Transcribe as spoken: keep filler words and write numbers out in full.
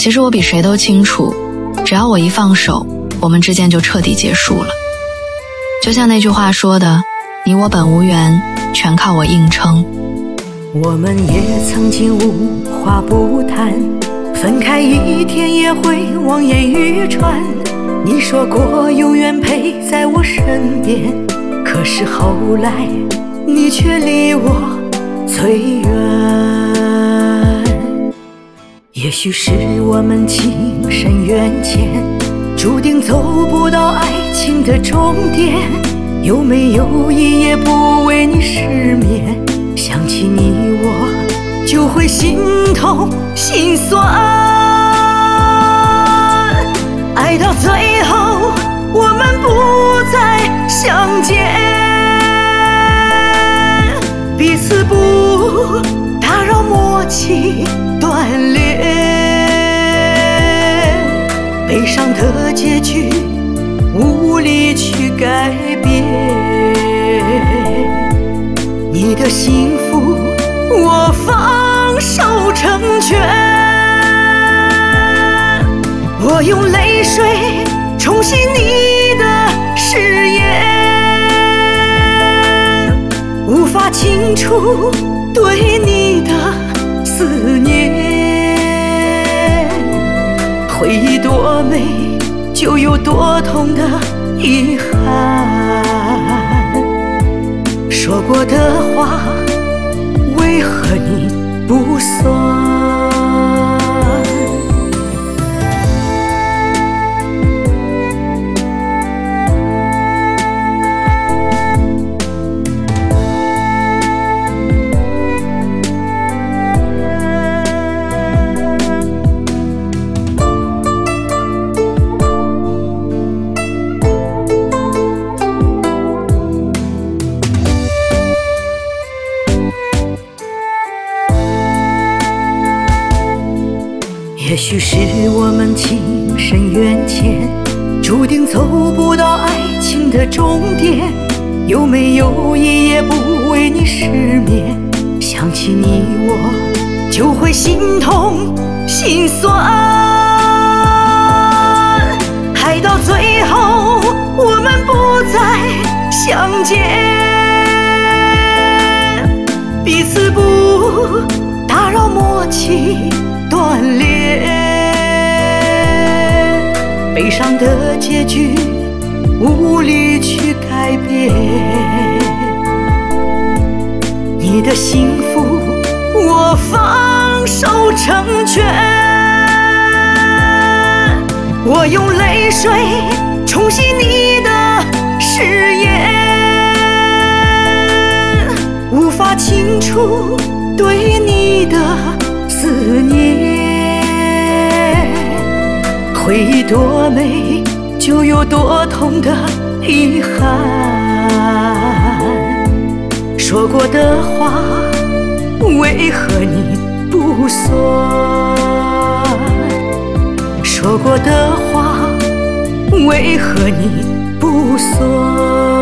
其实我比谁都清楚，只要我一放手，我们之间就彻底结束了。就像那句话说的，你我本无缘，全靠我硬撑。 我们也曾经无话不谈，分开一天也会望眼欲穿。你说过永远陪在我身边，可是后来你却离我最远。也许是我们情深缘浅，注定走不到爱情的终点。有没有一夜不为你失眠？想起你我就会心痛心酸。爱到最后我们不再相见，彼此不打扰默契断裂。悲伤的结局无力去改变，你的幸福我放手成全。我用泪水冲洗你的誓言，无法清楚对你的思念。回忆多美，就有多痛的遗憾。说过的话，为何你不算？也许是我们情深缘浅，注定走不到爱情的终点。有没有一夜不为你失眠？想起你我就会心痛心酸。爱到最后我们不再相见，彼此不打扰默契断裂。悲伤的结局无力去改变，你的幸福我放手成全。我用泪水冲洗你的誓言，无法清楚对你的思念。回忆多美，就有多痛的遗憾。说过的话，为何你不算？说过的话，为何你不算？